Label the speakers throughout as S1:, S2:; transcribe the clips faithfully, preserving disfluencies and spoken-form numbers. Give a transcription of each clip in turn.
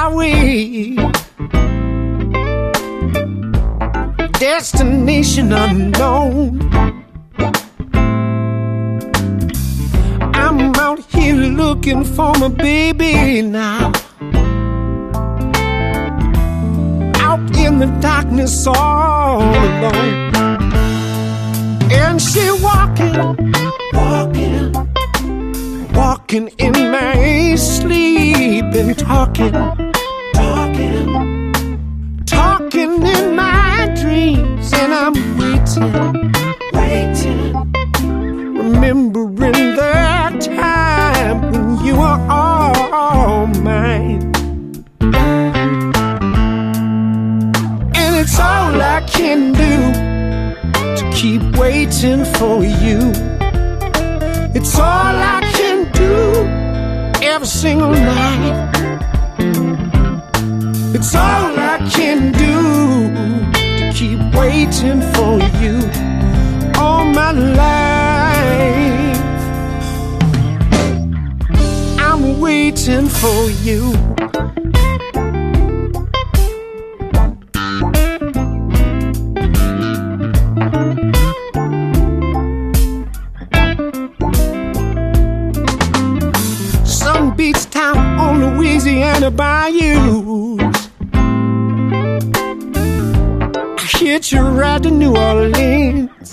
S1: way. Destination unknown. I'm out here looking for my baby now. Out in the darkness all alone. And she walking, walking, walking in my sleep and talking, talking, talking in my dreams. And I'm waiting, waiting, remembering that time when you were all mine. And it's all I can do to keep waiting for you. It's all I can do every single night. It's all I can do to keep waiting for you all my life. I'm waiting for you. Sun beats down on Louisiana bayous. I hit you right to New Orleans.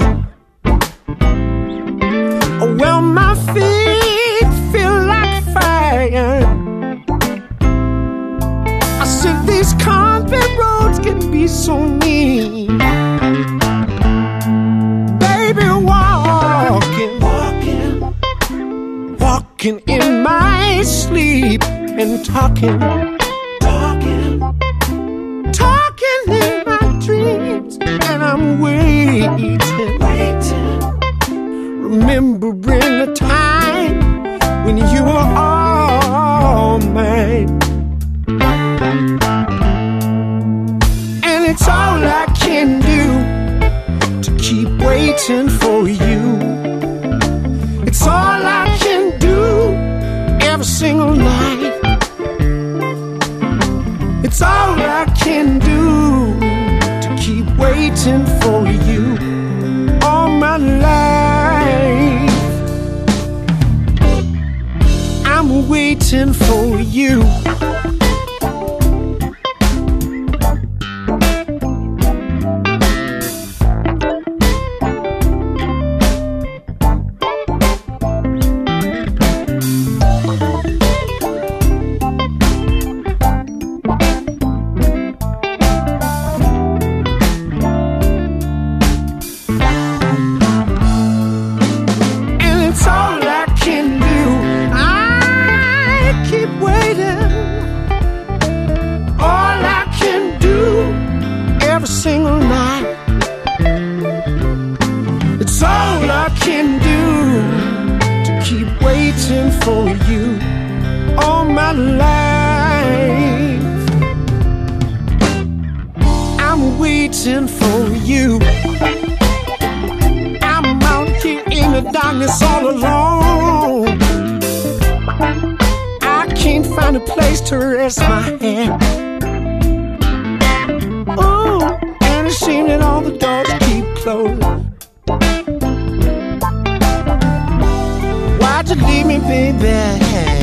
S1: Well, my feet feel like fire. I said these concrete roads can be so mean. Baby, walking, walking, walking in my sleep and talking, talking, talking in my dreams. And I'm waiting, waiting, remembering the time when you were all mine. And it's all I can do to keep waiting for you. It's all I can do every single night. It's all I can do to keep waiting for you all my life. I'm waiting for you. Single night. It's all I can do to keep waiting for you all my life. I'm waiting for you. I'm out here in the darkness all alone. I can't find a place to rest my head. Oh, and it seems that all the doors keep closed. Why'd you leave me, baby?